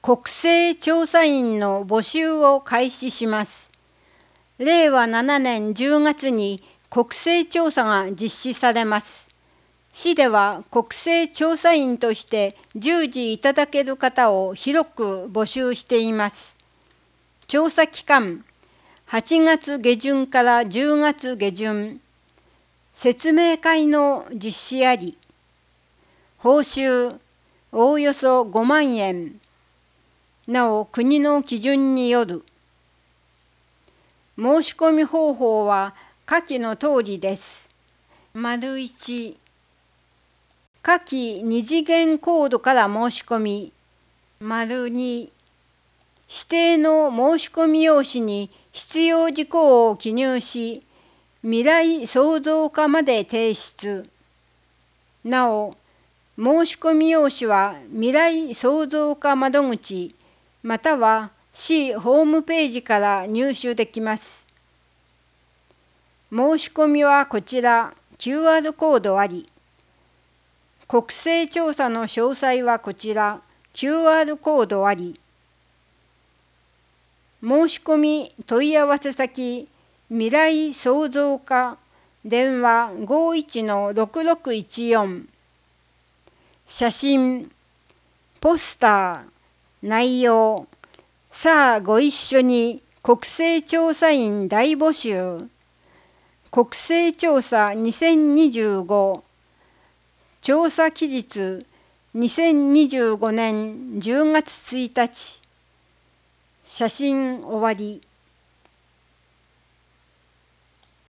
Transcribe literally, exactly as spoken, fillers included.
国勢調査員の募集を開始します。れいわななねんじゅうがつに国勢調査が実施されます。市では国勢調査員として従事いただける方を広く募集しています。調査期間、はちがつげじゅんからじゅうがつげじゅん。説明会の実施あり。報酬、おおよそごまんえん。なお国の基準による。申し込み方法は下記の通りです。丸いち、下記二次元コードから申し込み。丸に、指定の申し込み用紙に必要事項を記入し、未来創造課まで提出。なお、申し込み用紙は未来創造課窓口または市ホームページから入手できます。申し込みはこちら キューアール コードあり。国勢調査の詳細はこちら キューアール コードあり。申し込み問い合わせ先未来創造課電話 ごいちのろくろくいちよん。写真、ポスター、内容。さあご一緒に国勢調査員大募集。国勢調査にせんにじゅうご。調査期日にせんにじゅうごねんじゅうがつついたち。写真終わり。